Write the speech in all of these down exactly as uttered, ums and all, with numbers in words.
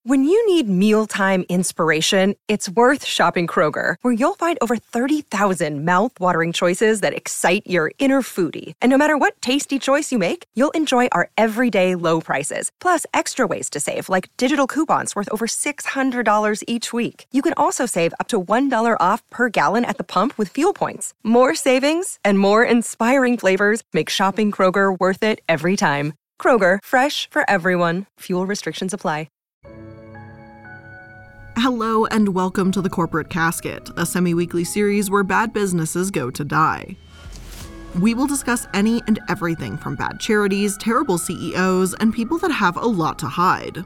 When you need mealtime inspiration, it's worth shopping Kroger, where you'll find over thirty thousand mouth-watering choices that excite your inner foodie. And no matter what tasty choice you make, you'll enjoy our everyday low prices, plus extra ways to save, like digital coupons worth over six hundred dollars each week. You can also save up to one dollar off per gallon at the pump with fuel points. More savings and more inspiring flavors make shopping Kroger worth it every time. Kroger, fresh for everyone. Fuel restrictions apply. Hello and welcome to The Corporate Casket, a semi-weekly series where bad businesses go to die. We will discuss any and everything from bad charities, terrible C E Os, and people that have a lot to hide.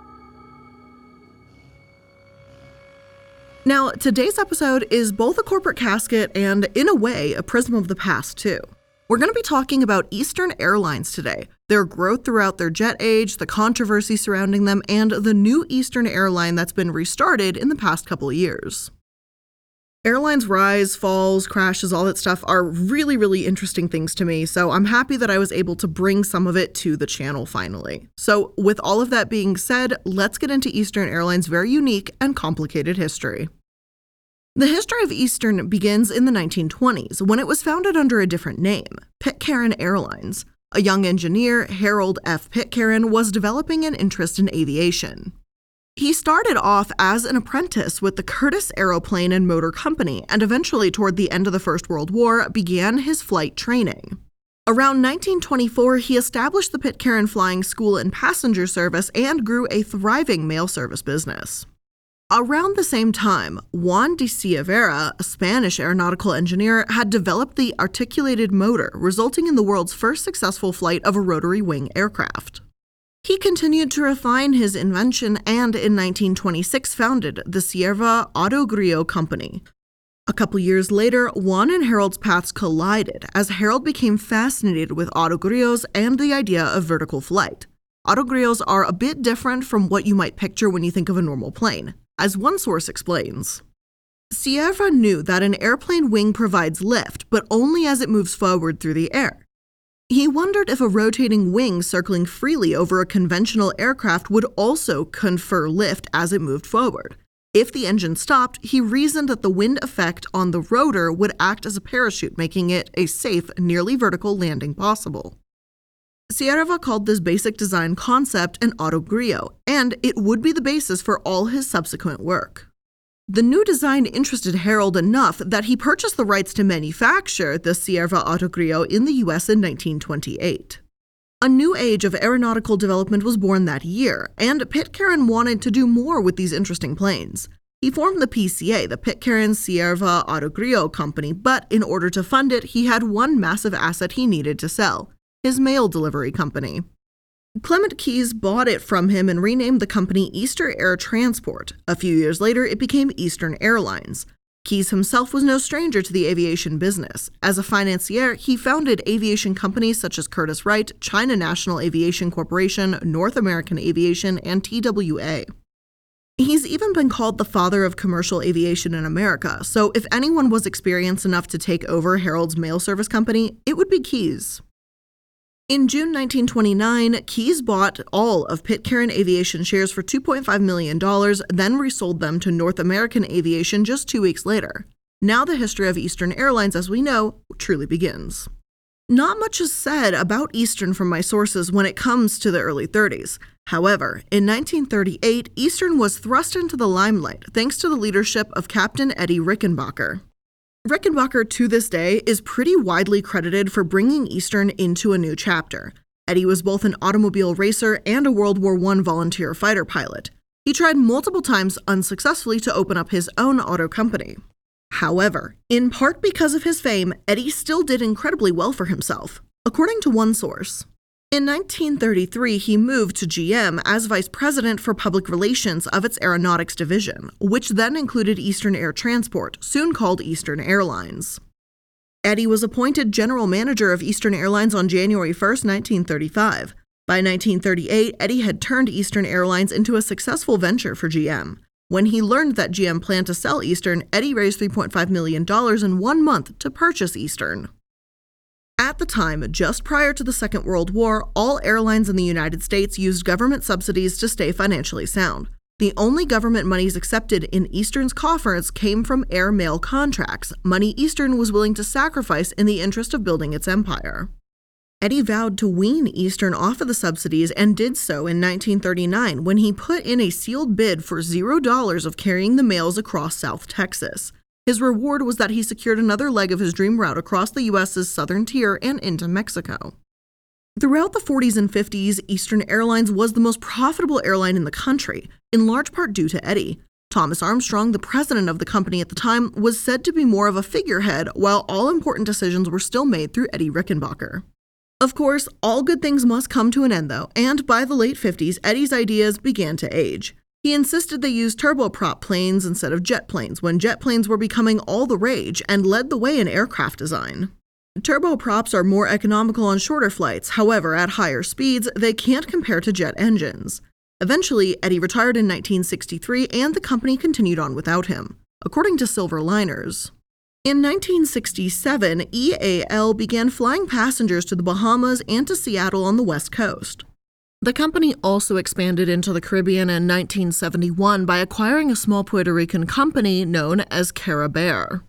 Now, today's episode is both a corporate casket and, in a way, a prism of the past, too. We're going to be talking about Eastern Airlines today, their growth throughout their jet age, the controversy surrounding them, and the new Eastern airline that's been restarted in the past couple of years. Airlines' rise, falls, crashes, all that stuff are really, really interesting things to me, so I'm happy that I was able to bring some of it to the channel finally. So with all of that being said, let's get into Eastern Airlines' very unique and complicated history. The history of Eastern begins in the nineteen twenties, when it was founded under a different name, Pitcairn Airlines. A young engineer, Harold F. Pitcairn, was developing an interest in aviation. He started off as an apprentice with the Curtiss Aeroplane and Motor Company, and eventually, toward the end of the First World War, began his flight training. Around nineteen twenty-four, he established the Pitcairn Flying School and Passenger Service and grew a thriving mail service business. Around the same time, Juan de Ciavera, a Spanish aeronautical engineer, had developed the articulated motor, resulting in the world's first successful flight of a rotary wing aircraft. He continued to refine his invention and in nineteen twenty-six founded the Cierva Autogrio Company. A couple years later, Juan and Harold's paths collided as Harold became fascinated with autogrios and the idea of vertical flight. Autogrios are a bit different from what you might picture when you think of a normal plane. As one source explains, Cierva knew that an airplane wing provides lift, but only as it moves forward through the air. He wondered if a rotating wing circling freely over a conventional aircraft would also confer lift as it moved forward. If the engine stopped, he reasoned that the wind effect on the rotor would act as a parachute, making it a safe, nearly vertical landing possible. Cierva called this basic design concept an autogrio, and it would be the basis for all his subsequent work. The new design interested Harold enough that he purchased the rights to manufacture the Cierva Autogrio in the U S in nineteen twenty-eight. A new age of aeronautical development was born that year, and Pitcairn wanted to do more with these interesting planes. He formed the P C A, the Pitcairn Cierva Autogrio Company, but in order to fund it, he had one massive asset he needed to sell: his mail delivery company. Clement Keyes bought it from him and renamed the company Easter Air Transport. A few years later, it became Eastern Airlines. Keyes himself was no stranger to the aviation business. As a financier, he founded aviation companies such as Curtiss-Wright, China National Aviation Corporation, North American Aviation, and T W A. He's even been called the father of commercial aviation in America, so if anyone was experienced enough to take over Harold's mail service company, it would be Keyes. In June nineteen twenty-nine, Keyes bought all of Pitcairn Aviation shares for two point five million dollars, then resold them to North American Aviation just two weeks later. Now the history of Eastern Airlines, as we know, truly begins. Not much is said about Eastern from my sources when it comes to the early thirties. However, in nineteen thirty-eight, Eastern was thrust into the limelight thanks to the leadership of Captain Eddie Rickenbacker. Rickenbacker, to this day, is pretty widely credited for bringing Eastern into a new chapter. Eddie was both an automobile racer and a World War One volunteer fighter pilot. He tried multiple times unsuccessfully to open up his own auto company. However, in part because of his fame, Eddie still did incredibly well for himself. According to one source, in nineteen thirty-three, he moved to G M as vice president for public relations of its aeronautics division, which then included Eastern Air Transport, soon called Eastern Airlines. Eddie was appointed general manager of Eastern Airlines on January first, nineteen thirty-five. By nineteen thirty-eight, Eddie had turned Eastern Airlines into a successful venture for G M. When he learned that G M planned to sell Eastern, Eddie raised three point five million dollars in one month to purchase Eastern. At the time, just prior to the Second World War, all airlines in the United States used government subsidies to stay financially sound. The only government monies accepted in Eastern's coffers came from air-mail contracts, money Eastern was willing to sacrifice in the interest of building its empire. Eddie vowed to wean Eastern off of the subsidies and did so in nineteen thirty-nine when he put in a sealed bid for zero dollars of carrying the mails across South Texas. His reward was that he secured another leg of his dream route across the U S's southern tier and into Mexico. Throughout the forties and fifties, Eastern Airlines was the most profitable airline in the country, in large part due to Eddie. Thomas Armstrong, the president of the company at the time, was said to be more of a figurehead, while all important decisions were still made through Eddie Rickenbacker. Of course, all good things must come to an end though, and by the late fifties, Eddie's ideas began to age. He insisted they use turboprop planes instead of jet planes when jet planes were becoming all the rage, and led the way in aircraft design. Turboprops are more economical on shorter flights, however, at higher speeds, they can't compare to jet engines. Eventually, Eddie retired in nineteen sixty-three and the company continued on without him, according to Silver Liners. In nineteen sixty-seven, E A L began flying passengers to the Bahamas and to Seattle on the West Coast. The company also expanded into the Caribbean in nineteen seventy-one by acquiring a small Puerto Rican company known as Carabair.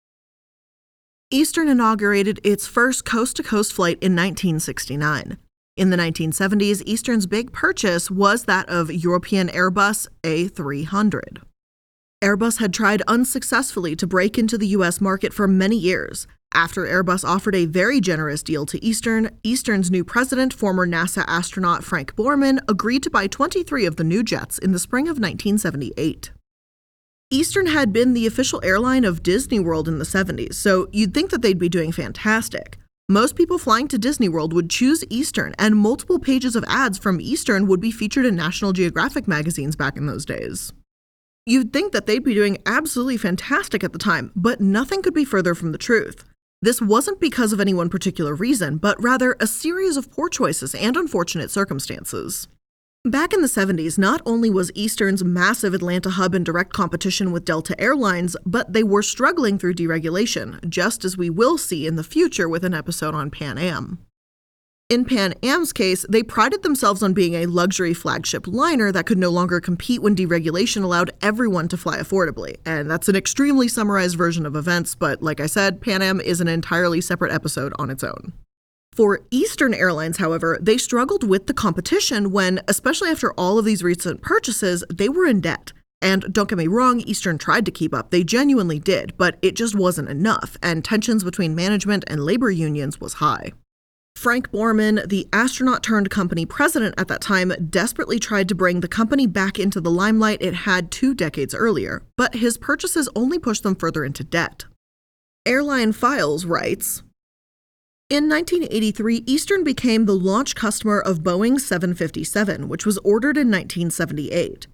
Eastern inaugurated its first coast-to-coast flight in nineteen sixty-nine. In the nineteen seventies, Eastern's big purchase was that of European Airbus A three hundred. Airbus had tried unsuccessfully to break into the U S market for many years. After Airbus offered a very generous deal to Eastern, Eastern's new president, former NASA astronaut Frank Borman, agreed to buy twenty-three of the new jets in the spring of nineteen seventy-eight. Eastern had been the official airline of Disney World in the seventies, so you'd think that they'd be doing fantastic. Most people flying to Disney World would choose Eastern, and multiple pages of ads from Eastern would be featured in National Geographic magazines back in those days. You'd think that they'd be doing absolutely fantastic at the time, but nothing could be further from the truth. This wasn't because of any one particular reason, but rather a series of poor choices and unfortunate circumstances. Back in the seventies, not only was Eastern's massive Atlanta hub in direct competition with Delta Airlines, but they were struggling through deregulation, just as we will see in the future with an episode on Pan Am. In Pan Am's case, they prided themselves on being a luxury flagship liner that could no longer compete when deregulation allowed everyone to fly affordably, and that's an extremely summarized version of events, but like I said, Pan Am is an entirely separate episode on its own. For Eastern Airlines, however, they struggled with the competition when, especially after all of these recent purchases, they were in debt. And don't get me wrong, Eastern tried to keep up. They genuinely did, but it just wasn't enough, and tensions between management and labor unions was high. Frank Borman, the astronaut-turned-company president at that time, desperately tried to bring the company back into the limelight it had two decades earlier, but his purchases only pushed them further into debt. Airline Files writes, in nineteen eighty-three, Eastern became the launch customer of Boeing seven fifty-seven, which was ordered in nineteen seventy-eight.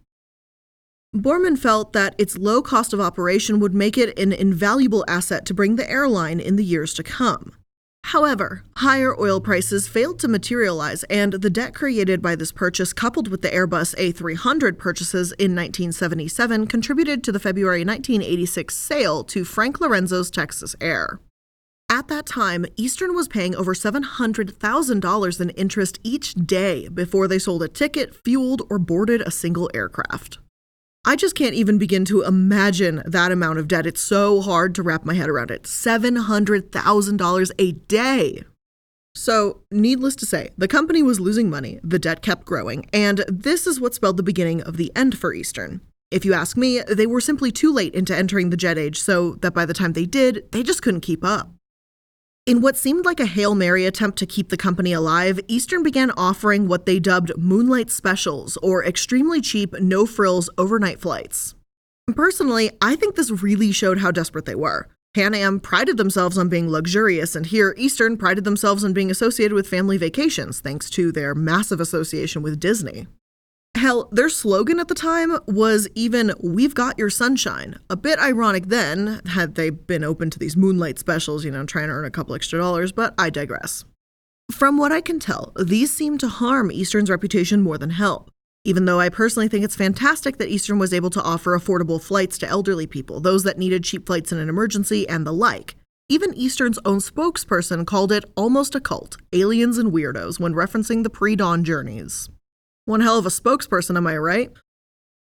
Borman felt that its low cost of operation would make it an invaluable asset to bring the airline in the years to come. However, higher oil prices failed to materialize, and the debt created by this purchase, coupled with the Airbus A three hundred purchases in nineteen seventy-seven, contributed to the February nineteen eighty-six sale to Frank Lorenzo's Texas Air. At that time, Eastern was paying over seven hundred thousand dollars in interest each day before they sold a ticket, fueled, or boarded a single aircraft. I just can't even begin to imagine that amount of debt. It's so hard to wrap my head around it. seven hundred thousand dollars a day. So, needless to say, the company was losing money, the debt kept growing, and this is what spelled the beginning of the end for Eastern. If you ask me, they were simply too late into entering the jet age so that by the time they did, they just couldn't keep up. In what seemed like a Hail Mary attempt to keep the company alive, Eastern began offering what they dubbed Moonlight Specials, or extremely cheap, no-frills overnight flights. Personally, I think this really showed how desperate they were. Pan Am prided themselves on being luxurious, and here Eastern prided themselves on being associated with family vacations, thanks to their massive association with Disney. Hell, their slogan at the time was even, "We've got your sunshine." A bit ironic then, had they been open to these moonlight specials, you know, trying to earn a couple extra dollars, but I digress. From what I can tell, these seem to harm Eastern's reputation more than help. Even though I personally think it's fantastic that Eastern was able to offer affordable flights to elderly people, those that needed cheap flights in an emergency, and the like. Even Eastern's own spokesperson called it almost a cult, aliens and weirdos, when referencing the pre-dawn journeys. One hell of a spokesperson, am I right?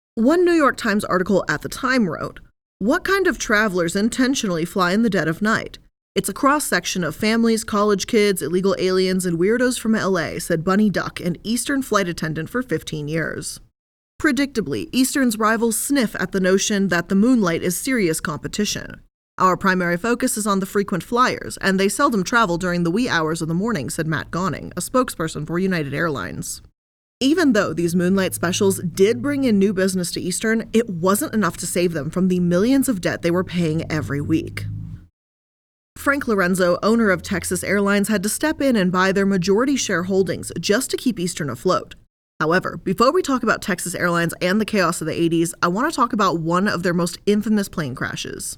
One New York Times article at the time wrote, "What kind of travelers intentionally fly in the dead of night? It's a cross-section of families, college kids, illegal aliens, and weirdos from L A, said Bunny Duck, an Eastern flight attendant for fifteen years. Predictably, Eastern's rivals sniff at the notion that the moonlight is serious competition. Our primary focus is on the frequent flyers, and they seldom travel during the wee hours of the morning, said Matt Gonning, a spokesperson for United Airlines. Even though these moonlight specials did bring in new business to Eastern, it wasn't enough to save them from the millions of debt they were paying every week. Frank Lorenzo, owner of Texas Airlines, had to step in and buy their majority share holdings just to keep Eastern afloat. However, before we talk about Texas Airlines and the chaos of the eighties, I want to talk about one of their most infamous plane crashes.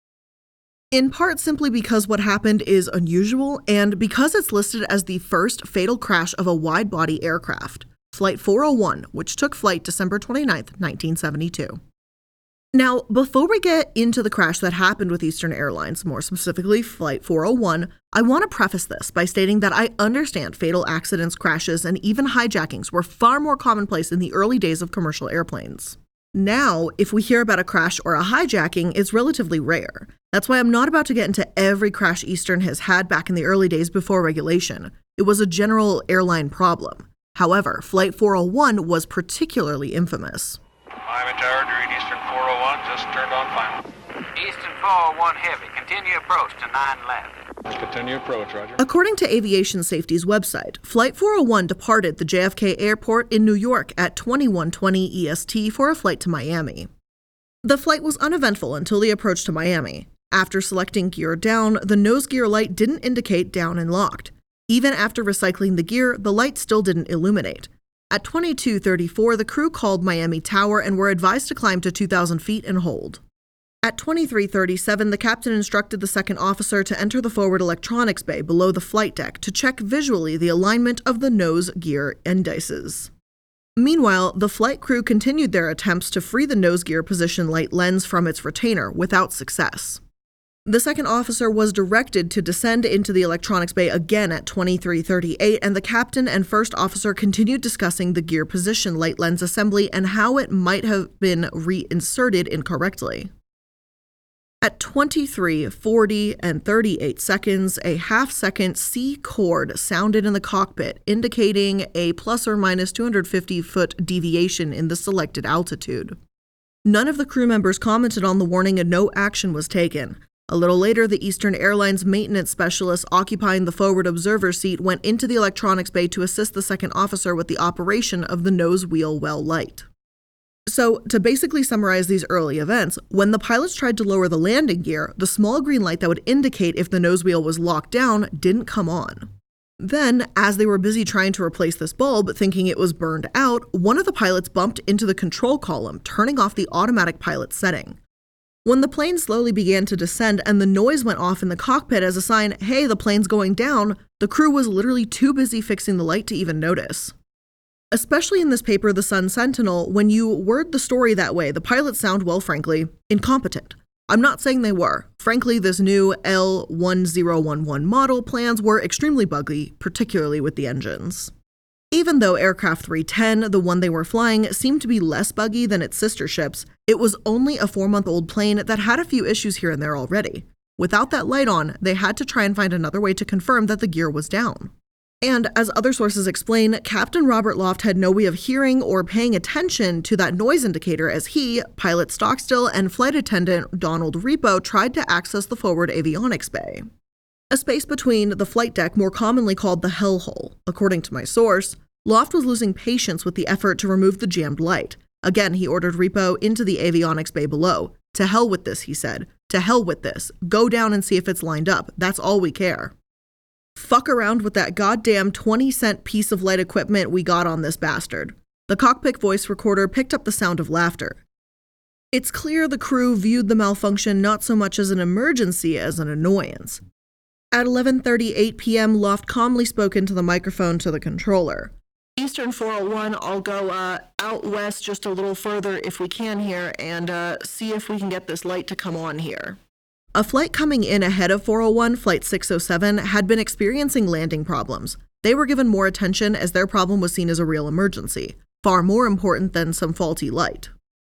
In part simply because what happened is unusual, and because it's listed as the first fatal crash of a wide-body aircraft, Flight four oh one, which took flight December twenty-ninth, nineteen seventy-two. Now, before we get into the crash that happened with Eastern Airlines, more specifically Flight four oh one, I want to preface this by stating that I understand fatal accidents, crashes, and even hijackings were far more commonplace in the early days of commercial airplanes. Now, if we hear about a crash or a hijacking, it's relatively rare. That's why I'm not about to get into every crash Eastern has had back in the early days before regulation. It was a general airline problem. However, Flight four oh one was particularly infamous. Miami Tower, read Eastern four oh one, just turned on final. Eastern four oh one Heavy, continue approach to nine left. Continue approach, Roger. According to Aviation Safety's website, Flight four oh one departed the J F K Airport in New York at twenty-one twenty E S T for a flight to Miami. The flight was uneventful until the approach to Miami. After selecting gear down, the nose gear light didn't indicate down and locked. Even after recycling the gear, the light still didn't illuminate. At twenty-two thirty-four, the crew called Miami Tower and were advised to climb to two thousand feet and hold. At twenty-three thirty-seven, the captain instructed the second officer to enter the forward electronics bay below the flight deck to check visually the alignment of the nose gear indices. Meanwhile, the flight crew continued their attempts to free the nose gear position light lens from its retainer without success. The second officer was directed to descend into the electronics bay again at twenty-three thirty-eight, and the captain and first officer continued discussing the gear position light lens assembly and how it might have been reinserted incorrectly. At twenty-three forty and thirty-eight seconds, a half-second C chord sounded in the cockpit, indicating a plus or minus two hundred fifty foot deviation in the selected altitude. None of the crew members commented on the warning and no action was taken. A little later, the Eastern Airlines maintenance specialist occupying the forward observer seat went into the electronics bay to assist the second officer with the operation of the nose wheel well light. So, to basically summarize these early events, when the pilots tried to lower the landing gear, the small green light that would indicate if the nose wheel was locked down didn't come on. Then, as they were busy trying to replace this bulb, thinking it was burned out, one of the pilots bumped into the control column, turning off the automatic pilot setting. When the plane slowly began to descend and the noise went off in the cockpit as a sign, hey, the plane's going down, the crew was literally too busy fixing the light to even notice. Especially in this paper, The Sun Sentinel, when you word the story that way, the pilots sound, well, frankly, incompetent. I'm not saying they were. Frankly, this new L one zero one one model plans were extremely buggy, particularly with the engines. Even though Aircraft three ten, the one they were flying, seemed to be less buggy than its sister ships, it was only a four-month-old plane that had a few issues here and there already. Without that light on, they had to try and find another way to confirm that the gear was down. And as other sources explain, Captain Robert Loft had no way of hearing or paying attention to that noise indicator as he, pilot Stockstill, and flight attendant Donald Repo tried to access the forward avionics bay, a space between the flight deck more commonly called the hellhole. According to my source, Loft was losing patience with the effort to remove the jammed light. Again, he ordered Repo into the avionics bay below. To hell with this, he said. To hell with this. Go down and see if it's lined up. That's all we care. Fuck around with that goddamn twenty cent piece of light equipment we got on this bastard. The cockpit voice recorder picked up the sound of laughter. It's clear the crew viewed the malfunction not so much as an emergency as an annoyance. At eleven thirty-eight p.m., Loft calmly spoke into the microphone to the controller. Eastern four oh one, I'll go uh, out west just a little further if we can here and uh, see if we can get this light to come on here. A flight coming in ahead of four oh one, Flight six oh seven, had been experiencing landing problems. They were given more attention as their problem was seen as a real emergency, far more important than some faulty light.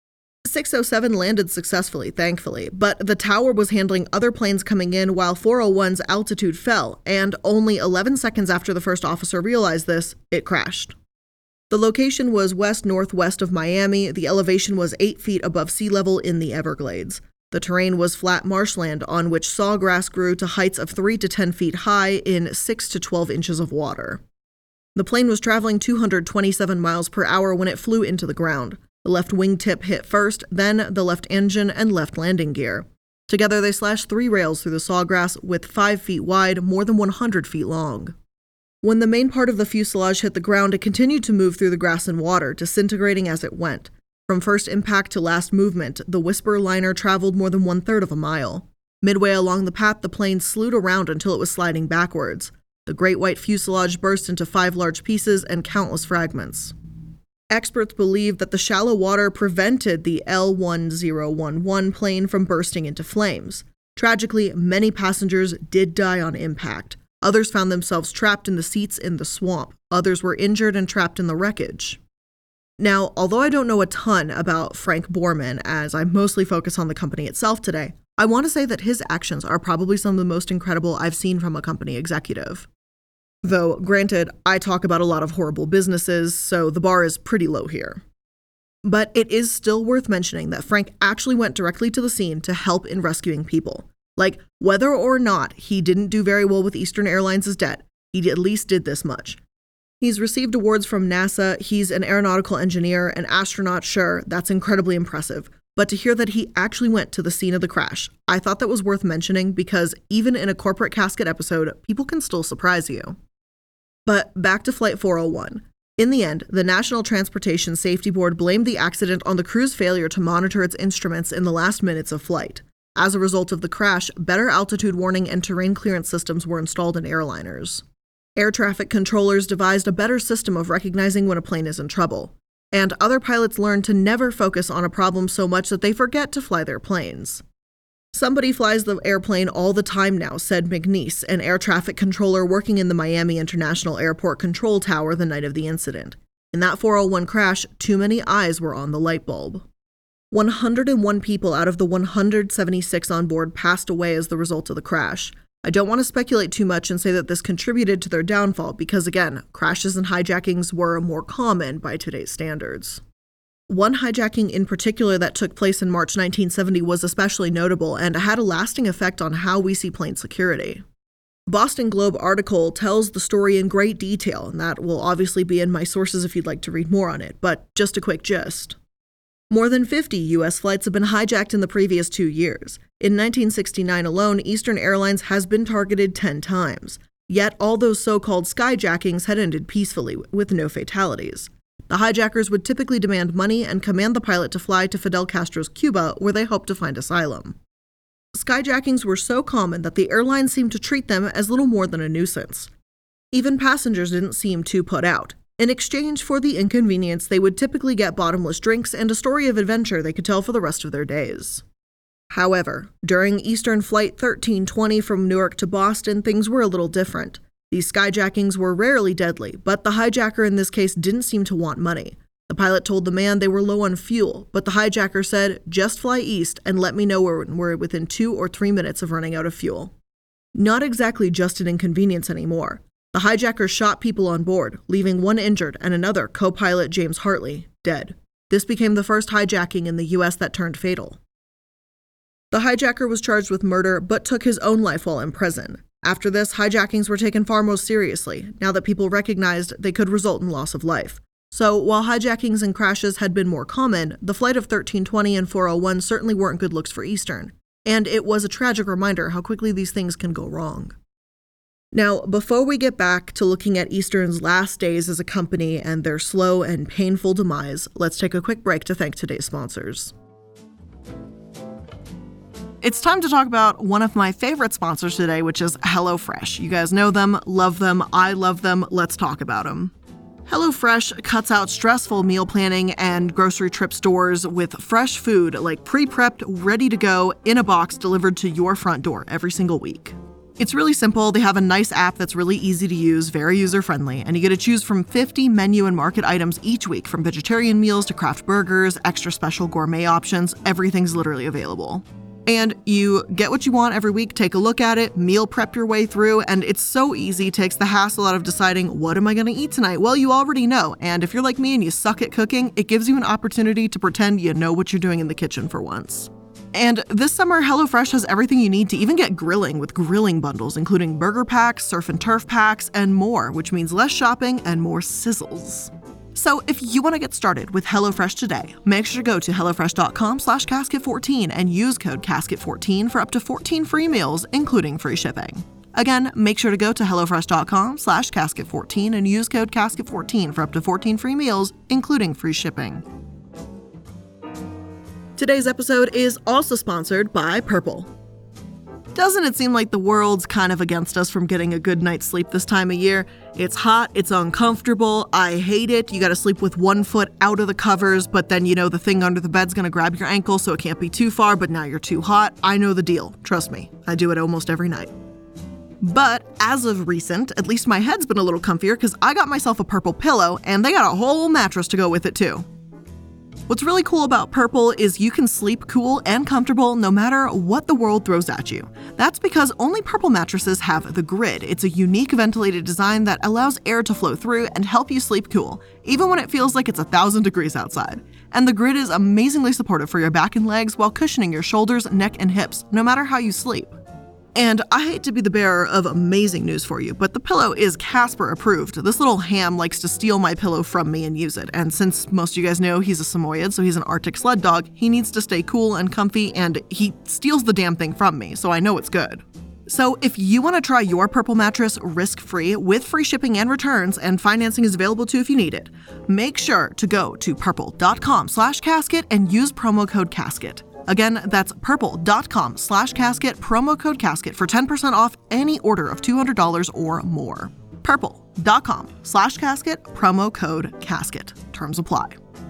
six oh seven landed successfully, thankfully, but the tower was handling other planes coming in while four oh one's altitude fell, and only eleven seconds after the first officer realized this, it crashed. The location was west-northwest of Miami. The elevation was eight feet above sea level in the Everglades. The terrain was flat marshland on which sawgrass grew to heights of three to ten feet high in six to twelve inches of water. The plane was traveling two hundred twenty-seven miles per hour when it flew into the ground. The left wingtip hit first, then the left engine and left landing gear. Together they slashed three rails through the sawgrass with five feet wide, more than one hundred feet long. When the main part of the fuselage hit the ground, it continued to move through the grass and water, disintegrating as it went. From first impact to last movement, the Whisper liner traveled more than one-third of a mile. Midway along the path, the plane slewed around until it was sliding backwards. The great white fuselage burst into five large pieces and countless fragments. Experts believe that the shallow water prevented the L one zero one one plane from bursting into flames. Tragically, many passengers did die on impact. Others found themselves trapped in the seats in the swamp. Others were injured and trapped in the wreckage. Now, although I don't know a ton about Frank Borman, as I mostly focus on the company itself today, I want to say that his actions are probably some of the most incredible I've seen from a company executive. Though, granted, I talk about a lot of horrible businesses, so the bar is pretty low here. But it is still worth mentioning that Frank actually went directly to the scene to help in rescuing people. Like, whether or not he didn't do very well with Eastern Airlines' debt, he at least did this much. He's received awards from NASA, he's an aeronautical engineer, an astronaut, sure, that's incredibly impressive. But to hear that he actually went to the scene of the crash, I thought that was worth mentioning because even in a corporate casket episode, people can still surprise you. But back to Flight four oh one. In the end, the National Transportation Safety Board blamed the accident on the crew's failure to monitor its instruments in the last minutes of flight. As a result of the crash, better altitude warning and terrain clearance systems were installed in airliners. Air traffic controllers devised a better system of recognizing when a plane is in trouble. And other pilots learned to never focus on a problem so much that they forget to fly their planes. Somebody flies the airplane all the time now, said McNeese, an air traffic controller working in the Miami International Airport control tower the night of the incident. In that four oh one crash, too many eyes were on the light bulb. one hundred one people out of the one hundred seventy-six on board passed away as the result of the crash. I don't want to speculate too much and say that this contributed to their downfall because, again, crashes and hijackings were more common by today's standards. One hijacking in particular that took place in March nineteen seventy was especially notable and had a lasting effect on how we see plane security. Boston Globe article tells the story in great detail, and that will obviously be in my sources if you'd like to read more on it, but just a quick gist. More than fifty U S flights have been hijacked in the previous two years. In nineteen sixty-nine alone, Eastern Airlines has been targeted ten times. Yet all those so-called skyjackings had ended peacefully, with no fatalities. The hijackers would typically demand money and command the pilot to fly to Fidel Castro's Cuba, where they hoped to find asylum. Skyjackings were so common that the airlines seemed to treat them as little more than a nuisance. Even passengers didn't seem too put out. In exchange for the inconvenience, they would typically get bottomless drinks and a story of adventure they could tell for the rest of their days. However, during Eastern Flight thirteen twenty from Newark to Boston, things were a little different. These skyjackings were rarely deadly, but the hijacker in this case didn't seem to want money. The pilot told the man they were low on fuel, but the hijacker said, "Just fly east and let me know when we're within two or three minutes of running out of fuel." Not exactly just an inconvenience anymore. The hijackers shot people on board, leaving one injured and another, co-pilot James Hartley, dead. This became the first hijacking in the U S that turned fatal. The hijacker was charged with murder, but took his own life while in prison. After this, hijackings were taken far more seriously, now that people recognized they could result in loss of life. So, while hijackings and crashes had been more common, the flight of thirteen twenty and four oh one certainly weren't good looks for Eastern. And it was a tragic reminder how quickly these things can go wrong. Now, before we get back to looking at Eastern's last days as a company and their slow and painful demise, let's take a quick break to thank today's sponsors. It's time to talk about one of my favorite sponsors today, which is HelloFresh. You guys know them, love them, I love them, let's talk about them. HelloFresh cuts out stressful meal planning and grocery trip stores with fresh food like pre-prepped, ready to go, in a box delivered to your front door every single week. It's really simple. They have a nice app that's really easy to use, very user-friendly, and you get to choose from fifty menu and market items each week, from vegetarian meals to craft burgers, extra special gourmet options. Everything's literally available. And you get what you want every week, take a look at it, meal prep your way through, and it's so easy, takes the hassle out of deciding, what am I going to eat tonight? Well, you already know, and if you're like me and you suck at cooking, it gives you an opportunity to pretend you know what you're doing in the kitchen for once. And this summer, HelloFresh has everything you need to even get grilling with grilling bundles, including burger packs, surf and turf packs, and more, which means less shopping and more sizzles. So if you want to get started with HelloFresh today, make sure to go to HelloFresh.com slash casket fourteen and use code casket fourteen for up to fourteen free meals, including free shipping. Again, make sure to go to HelloFresh.com slash casket fourteen and use code casket fourteen for up to fourteen free meals, including free shipping. Today's episode is also sponsored by Purple. Doesn't it seem like the world's kind of against us from getting a good night's sleep this time of year? It's hot, it's uncomfortable, I hate it. You gotta sleep with one foot out of the covers, but then you know the thing under the bed's gonna grab your ankle, so it can't be too far, but now you're too hot. I know the deal. Trust me, I do it almost every night. But as of recent, at least my head's been a little comfier because I got myself a Purple pillow, and they got a whole mattress to go with it too. What's really cool about Purple is you can sleep cool and comfortable no matter what the world throws at you. That's because only Purple mattresses have the grid. It's a unique ventilated design that allows air to flow through and help you sleep cool, even when it feels like it's a thousand degrees outside. And the grid is amazingly supportive for your back and legs while cushioning your shoulders, neck, and hips, no matter how you sleep. And I hate to be the bearer of amazing news for you, but the pillow is Casper approved. This little ham likes to steal my pillow from me and use it. And since most of you guys know he's a Samoyed, so he's an Arctic sled dog, he needs to stay cool and comfy, and he steals the damn thing from me, so I know it's good. So if you want to try your Purple mattress risk-free with free shipping and returns, and financing is available too if you need it, make sure to go to purple.com slash casket and use promo code casket. Again, that's purple.com slash casket, promo code casket for ten percent off any order of two hundred dollars or more. Purple.com slash casket, promo code casket. Terms apply.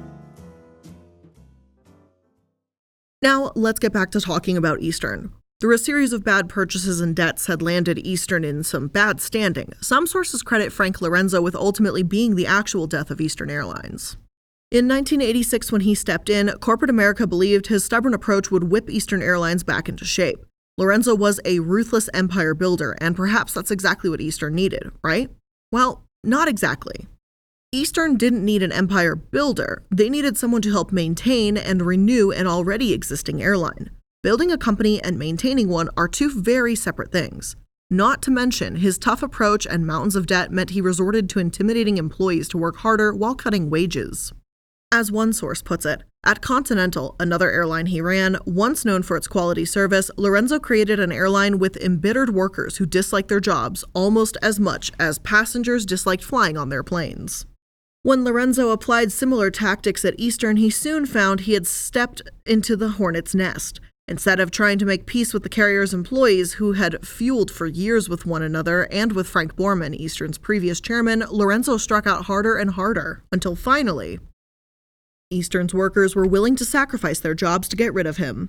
Now, let's get back to talking about Eastern. Through a series of bad purchases and debts had landed Eastern in some bad standing. Some sources credit Frank Lorenzo with ultimately being the actual death of Eastern Airlines. In nineteen eighty-six, when he stepped in, corporate America believed his stubborn approach would whip Eastern Airlines back into shape. Lorenzo was a ruthless empire builder, and perhaps that's exactly what Eastern needed, right? Well, not exactly. Eastern didn't need an empire builder. They needed someone to help maintain and renew an already existing airline. Building a company and maintaining one are two very separate things. Not to mention, his tough approach and mountains of debt meant he resorted to intimidating employees to work harder while cutting wages. As one source puts it, at Continental, another airline he ran, once known for its quality service, Lorenzo created an airline with embittered workers who disliked their jobs almost as much as passengers disliked flying on their planes. When Lorenzo applied similar tactics at Eastern, he soon found he had stepped into the hornet's nest. Instead of trying to make peace with the carrier's employees who had fueled for years with one another and with Frank Borman, Eastern's previous chairman, Lorenzo struck out harder and harder, until finally, Eastern's workers were willing to sacrifice their jobs to get rid of him.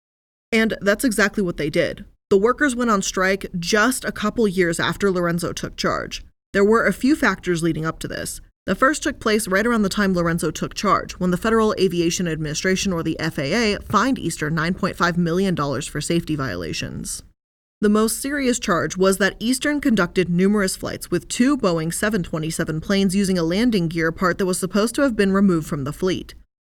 And that's exactly what they did. The workers went on strike just a couple years after Lorenzo took charge. There were a few factors leading up to this. The first took place right around the time Lorenzo took charge, when the Federal Aviation Administration, or the F A A, fined Eastern nine point five million dollars for safety violations. The most serious charge was that Eastern conducted numerous flights with two Boeing seven twenty-seven planes using a landing gear part that was supposed to have been removed from the fleet.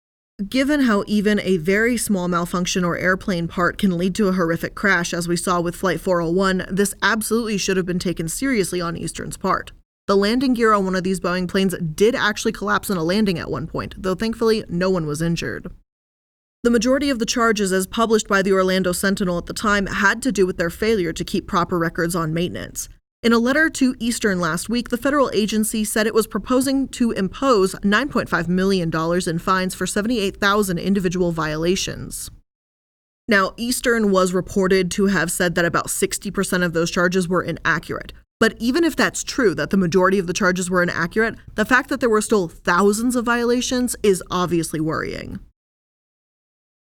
Given how even a very small malfunction or airplane part can lead to a horrific crash, as we saw with Flight four oh one, this absolutely should have been taken seriously on Eastern's part. The landing gear on one of these Boeing planes did actually collapse in a landing at one point, though thankfully no one was injured. The majority of the charges, as published by the Orlando Sentinel at the time, had to do with their failure to keep proper records on maintenance. In a letter to Eastern last week, the federal agency said it was proposing to impose nine point five million dollars in fines for seventy-eight thousand individual violations. Now, Eastern was reported to have said that about sixty percent of those charges were inaccurate. But even if that's true, that the majority of the charges were inaccurate, the fact that there were still thousands of violations is obviously worrying.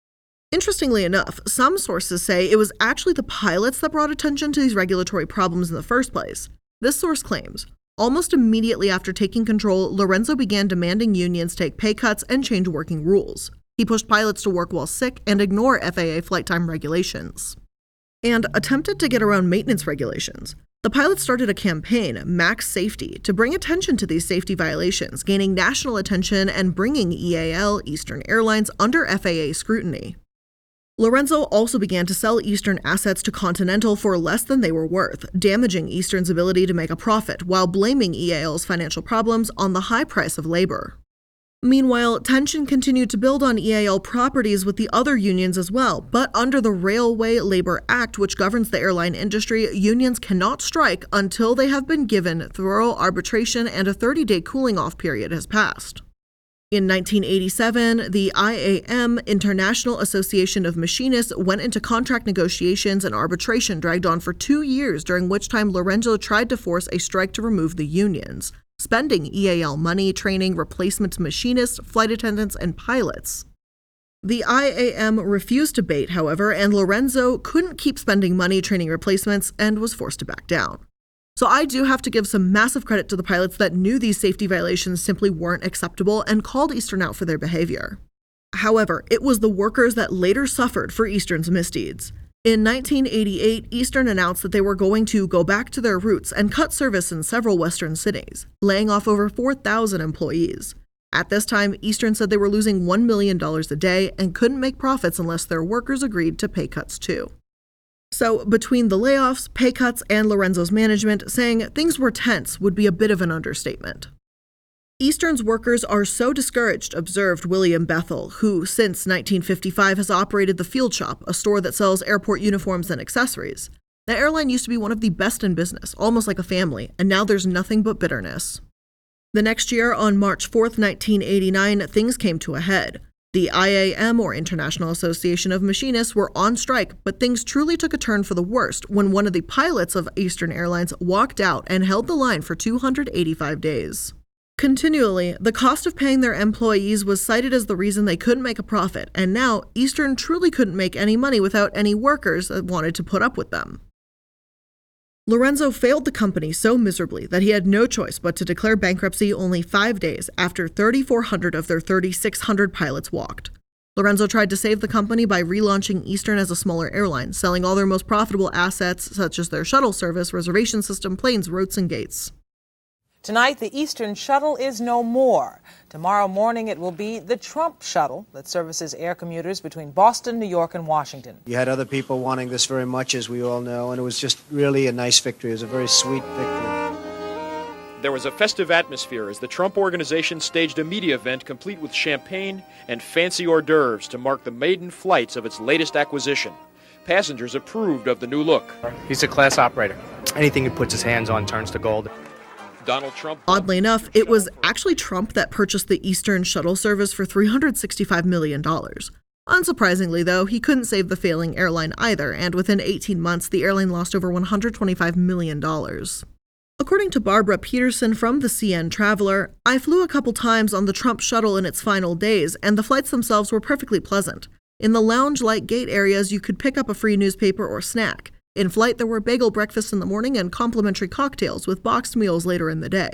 Interestingly enough, some sources say it was actually the pilots that brought attention to these regulatory problems in the first place. This source claims, almost immediately after taking control, Lorenzo began demanding unions take pay cuts and change working rules. He pushed pilots to work while sick and ignore F A A flight time regulations, and attempted to get around maintenance regulations. The pilots started a campaign, Max Safety, to bring attention to these safety violations, gaining national attention and bringing E A L, Eastern Airlines, under F A A scrutiny. Lorenzo also began to sell Eastern assets to Continental for less than they were worth, damaging Eastern's ability to make a profit while blaming E A L's financial problems on the high price of labor. Meanwhile, tension continued to build on E A L properties with the other unions as well, but under the Railway Labor Act, which governs the airline industry, unions cannot strike until they have been given thorough arbitration and a thirty-day cooling-off period has passed. In nineteen eighty-seven, the I A M, International Association of Machinists, went into contract negotiations, and arbitration dragged on for two years, during which time Lorenzo tried to force a strike to remove the unions, spending E A L money training replacement machinists, flight attendants, and pilots. The I A M refused to bait, however, and Lorenzo couldn't keep spending money training replacements and was forced to back down. So I do have to give some massive credit to the pilots that knew these safety violations simply weren't acceptable and called Eastern out for their behavior. However, it was the workers that later suffered for Eastern's misdeeds. In nineteen eighty-eight, Eastern announced that they were going to go back to their roots and cut service in several Western cities, laying off over four thousand employees. At this time, Eastern said they were losing one million dollars a day and couldn't make profits unless their workers agreed to pay cuts too. So between the layoffs, pay cuts, and Lorenzo's management, saying things were tense would be a bit of an understatement. Eastern's workers are so discouraged, observed William Bethel, who since nineteen fifty-five has operated the Field Shop, a store that sells airport uniforms and accessories. The airline used to be one of the best in business, almost like a family, and now there's nothing but bitterness. The next year, on March fourth, nineteen eighty-nine, things came to a head. The I A M, or International Association of Machinists, were on strike, but things truly took a turn for the worst when one of the pilots of Eastern Airlines walked out and held the line for two hundred eighty-five days. Continually, the cost of paying their employees was cited as the reason they couldn't make a profit, and now Eastern truly couldn't make any money without any workers that wanted to put up with them. Lorenzo failed the company so miserably that he had no choice but to declare bankruptcy only five days after thirty-four hundred of their thirty-six hundred pilots walked. Lorenzo tried to save the company by relaunching Eastern as a smaller airline, selling all their most profitable assets, such as their shuttle service, reservation system, planes, routes, and gates. Tonight, the Eastern Shuttle is no more. Tomorrow morning, it will be the Trump Shuttle that services air commuters between Boston, New York, and Washington. You had other people wanting this very much, as we all know, and it was just really a nice victory. It was a very sweet victory. There was a festive atmosphere as the Trump Organization staged a media event complete with champagne and fancy hors d'oeuvres to mark the maiden flights of its latest acquisition. Passengers approved of the new look. He's a class operator. Anything he puts his hands on turns to gold. Donald Trump. Oddly enough, it was actually Trump that purchased the Eastern shuttle service for three hundred sixty-five million dollars. Unsurprisingly, though, he couldn't save the failing airline either, and within eighteen months, the airline lost over one hundred twenty-five million dollars. According to Barbara Peterson from the C N Traveler, I flew a couple times on the Trump shuttle in its final days, and the flights themselves were perfectly pleasant. In the lounge-like gate areas, you could pick up a free newspaper or snack. In flight, there were bagel breakfasts in the morning and complimentary cocktails with boxed meals later in the day.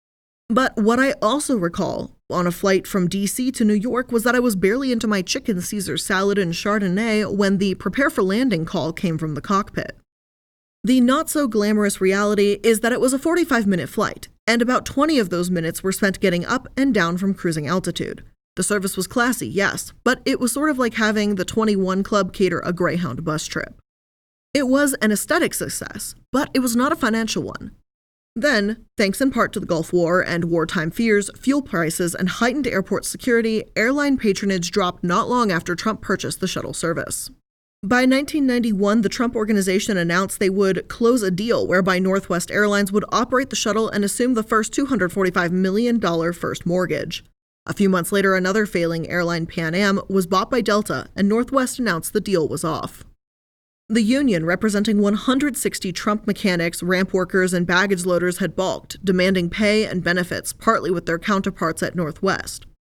But what I also recall on a flight from D C to New York was that I was barely into my chicken Caesar salad and Chardonnay when the prepare for landing call came from the cockpit. The not-so-glamorous reality is that it was a forty-five minute flight, and about twenty of those minutes were spent getting up and down from cruising altitude. The service was classy, yes, but it was sort of like having the twenty-one Club cater a Greyhound bus trip. It was an aesthetic success, but it was not a financial one. Then, thanks in part to the Gulf War and wartime fears, fuel prices, and heightened airport security, airline patronage dropped not long after Trump purchased the shuttle service. By nineteen ninety-one, the Trump Organization announced they would close a deal whereby Northwest Airlines would operate the shuttle and assume the first two hundred forty-five million dollars first mortgage. A few months later, another failing airline, Pan Am, was bought by Delta, and Northwest announced the deal was off. The union, representing one hundred sixty Trump mechanics, ramp workers, and baggage loaders, had balked, demanding pay and benefits, partly with their counterparts at Northwest.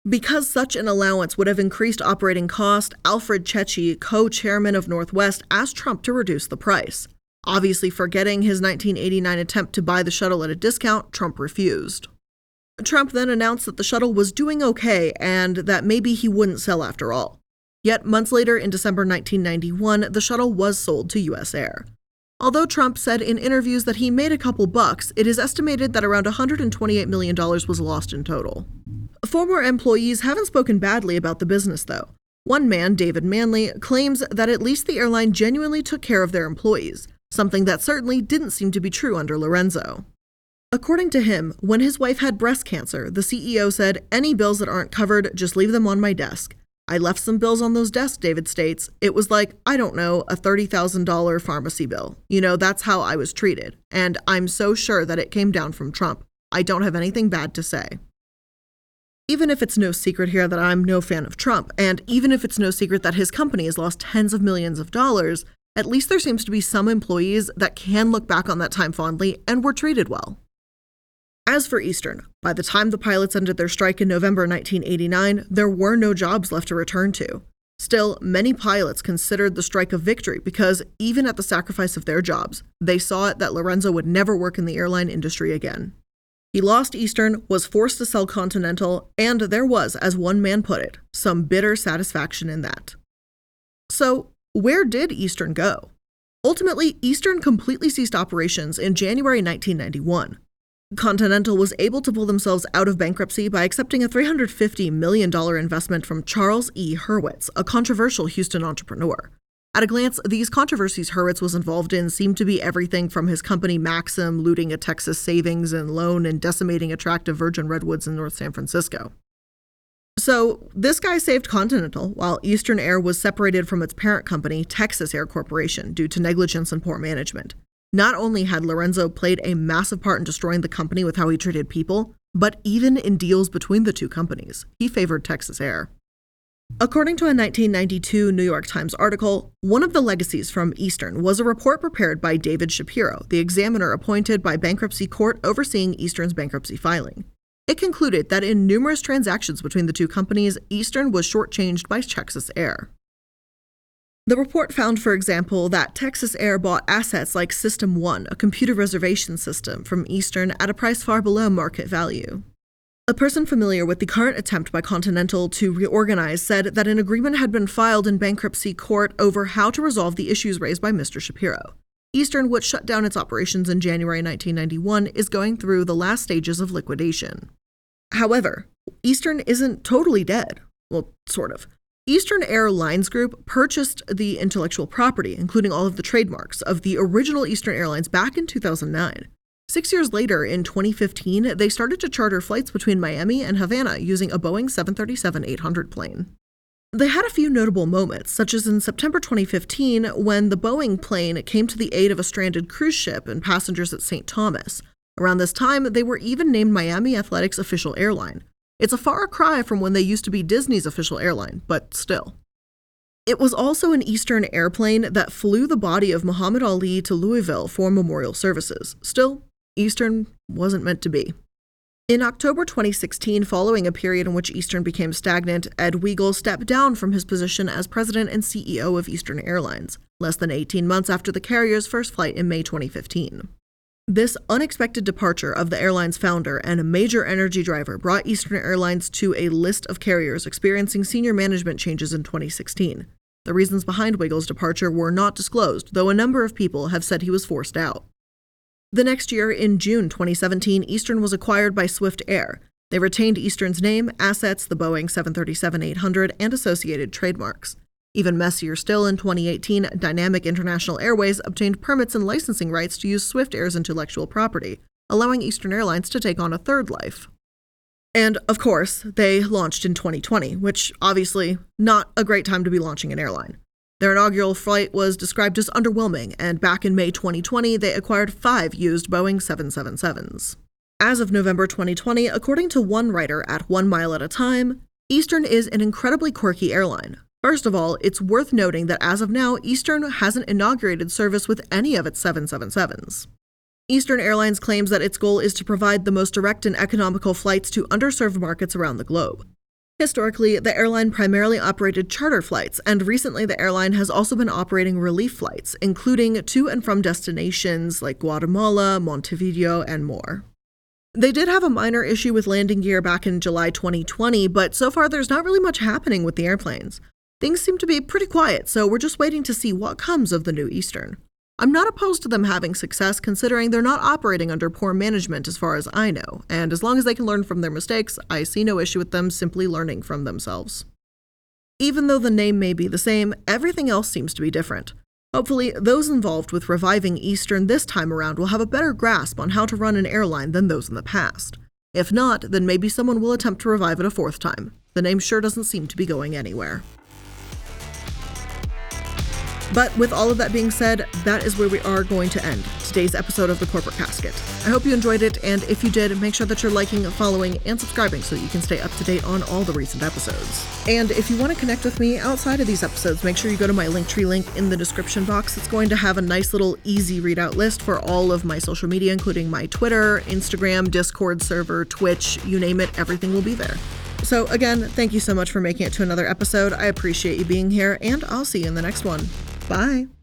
Because such an allowance would have increased operating cost, Alfred Cecchi, co-chairman of Northwest, asked Trump to reduce the price. Obviously forgetting his nineteen eighty-nine attempt to buy the shuttle at a discount, Trump refused. Trump then announced that the shuttle was doing okay and that maybe he wouldn't sell after all. Yet months later, in December nineteen ninety-one, the shuttle was sold to U S Air. Although Trump said in interviews that he made a couple bucks, it is estimated that around one hundred twenty-eight million dollars was lost in total. Former employees haven't spoken badly about the business, though. One man, David Manley, claims that at least the airline genuinely took care of their employees, something that certainly didn't seem to be true under Lorenzo. According to him, when his wife had breast cancer, the C E O said, "Any bills that aren't covered, just leave them on my desk." I left some bills on those desks, David states. It was like, I don't know, a thirty thousand dollars pharmacy bill. You know, that's how I was treated. And I'm so sure that it came down from Trump. I don't have anything bad to say. Even if it's no secret here that I'm no fan of Trump, and even if it's no secret that his company has lost tens of millions of dollars, at least there seems to be some employees that can look back on that time fondly and were treated well. As for Eastern, by the time the pilots ended their strike in November nineteen eighty-nine, there were no jobs left to return to. Still, many pilots considered the strike a victory because, even at the sacrifice of their jobs, they saw it that Lorenzo would never work in the airline industry again. He lost Eastern, was forced to sell Continental, and there was, as one man put it, some bitter satisfaction in that. So, where did Eastern go? Ultimately, Eastern completely ceased operations in January nineteen ninety-one. Continental was able to pull themselves out of bankruptcy by accepting a three hundred fifty million dollars investment from Charles E. Hurwitz, a controversial Houston entrepreneur. At a glance, these controversies Hurwitz was involved in seemed to be everything from his company Maxim looting a Texas savings and loan and decimating attractive virgin redwoods in North San Francisco. So, this guy saved Continental, while Eastern Air was separated from its parent company, Texas Air Corporation, due to negligence and poor management. Not only had Lorenzo played a massive part in destroying the company with how he treated people, but even in deals between the two companies, he favored Texas Air. According to a nineteen ninety-two New York Times article, one of the legacies from Eastern was a report prepared by David Shapiro, the examiner appointed by bankruptcy court overseeing Eastern's bankruptcy filing. It concluded that in numerous transactions between the two companies, Eastern was shortchanged by Texas Air. The report found, for example, that Texas Air bought assets like System One, a computer reservation system, from Eastern at a price far below market value. A person familiar with the current attempt by Continental to reorganize said that an agreement had been filed in bankruptcy court over how to resolve the issues raised by Mister Shapiro. Eastern, which shut down its operations in January nineteen ninety-one, is going through the last stages of liquidation. However, Eastern isn't totally dead. Well, sort of. Eastern Airlines Group purchased the intellectual property, including all of the trademarks, of the original Eastern Airlines back in two thousand nine. Six years later, in twenty fifteen, they started to charter flights between Miami and Havana using a Boeing seven thirty-seven eight hundred plane. They had a few notable moments, such as in September twenty fifteen, when the Boeing plane came to the aid of a stranded cruise ship and passengers at Saint Thomas. Around this time, they were even named Miami Athletics' official airline. It's a far cry from when they used to be Disney's official airline, but still. It was also an Eastern airplane that flew the body of Muhammad Ali to Louisville for memorial services. Still, Eastern wasn't meant to be. In October twenty sixteen, following a period in which Eastern became stagnant, Ed Weigel stepped down from his position as president and C E O of Eastern Airlines, less than eighteen months after the carrier's first flight in May twenty fifteen. This unexpected departure of the airline's founder and a major energy driver brought Eastern Airlines to a list of carriers experiencing senior management changes in twenty sixteen. The reasons behind Weigel's departure were not disclosed, though a number of people have said he was forced out. The next year, in June twenty seventeen, Eastern was acquired by Swift Air. They retained Eastern's name, assets, the Boeing seven thirty-seven eight hundred, and associated trademarks. Even messier still, in twenty eighteen, Dynamic International Airways obtained permits and licensing rights to use Swift Air's intellectual property, allowing Eastern Airlines to take on a third life. And, of course, they launched in twenty twenty, which, obviously, not a great time to be launching an airline. Their inaugural flight was described as underwhelming, and back in May twenty twenty, they acquired five used Boeing seven seventy-sevens. As of November twenty twenty, according to one writer at One Mile at a Time, Eastern is an incredibly quirky airline. First of all, it's worth noting that as of now, Eastern hasn't inaugurated service with any of its seven seventy-sevens. Eastern Airlines claims that its goal is to provide the most direct and economical flights to underserved markets around the globe. Historically, the airline primarily operated charter flights, and recently the airline has also been operating relief flights, including to and from destinations like Guatemala, Montevideo, and more. They did have a minor issue with landing gear back in July twenty twenty, but so far there's not really much happening with the airplanes. Things seem to be pretty quiet, so we're just waiting to see what comes of the new Eastern. I'm not opposed to them having success, considering they're not operating under poor management as far as I know, and as long as they can learn from their mistakes, I see no issue with them simply learning from themselves. Even though the name may be the same, everything else seems to be different. Hopefully, those involved with reviving Eastern this time around will have a better grasp on how to run an airline than those in the past. If not, then maybe someone will attempt to revive it a fourth time. The name sure doesn't seem to be going anywhere. But with all of that being said, that is where we are going to end today's episode of The Corporate Casket. I hope you enjoyed it, and if you did, make sure that you're liking, following, and subscribing so that you can stay up to date on all the recent episodes. And if you want to connect with me outside of these episodes, make sure you go to my Linktree link in the description box. It's going to have a nice little easy readout list for all of my social media, including my Twitter, Instagram, Discord server, Twitch, you name it, everything will be there. So again, thank you so much for making it to another episode. I appreciate you being here, and I'll see you in the next one. Bye.